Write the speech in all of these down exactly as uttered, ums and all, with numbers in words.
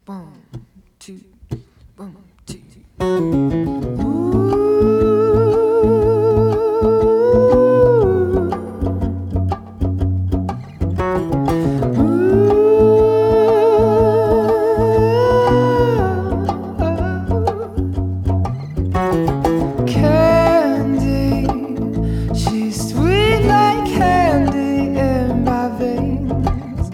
One, two, one, two. Candy, she's sweet like candy in my veins.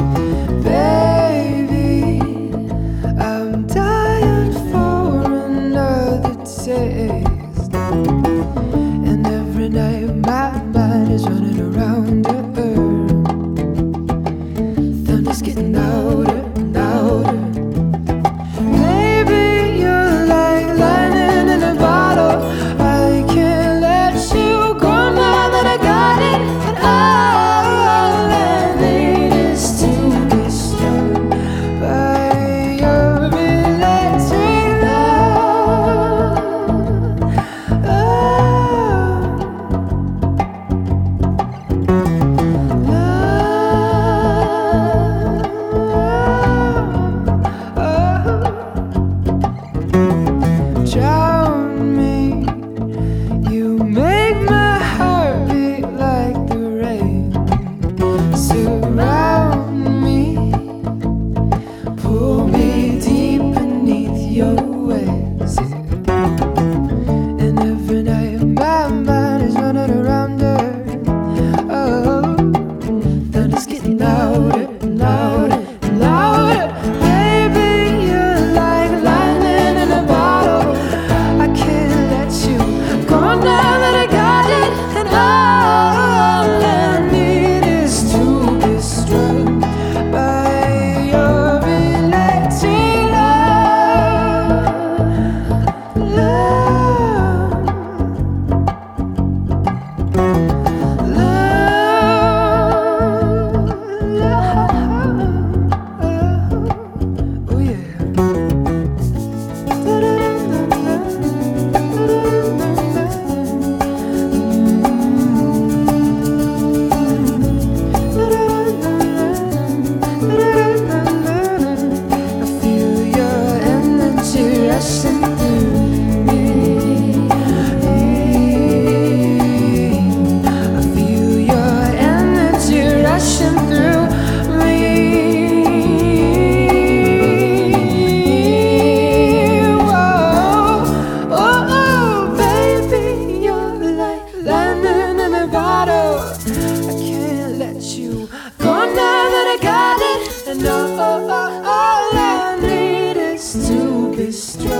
Baby, I'm dying for another taste. And every night my mind is running around her. Thunder's getting louder and louder. Baby, you're like lightning in a bottle. I can't let you go now that I got it. And all I need is to be struck by your electric love. Drown me, you make my heart beat like the rain. Surround me, pull me deep beneath your waves. And every night my mind is running around her. Oh, thunder's getting louder and louder and louder. Baby, you're like lightning in a bottle. I can't let you go now that I got it. And all I need is to be struck by your electric love. Love. Love. Oh yeah. I feel your energy rushing through me. I feel your energy rushing through me. Whoa, oh, oh, baby, you're like lightning in a bottle. I can't let you go now that I got it. And all, all I need is to be strong.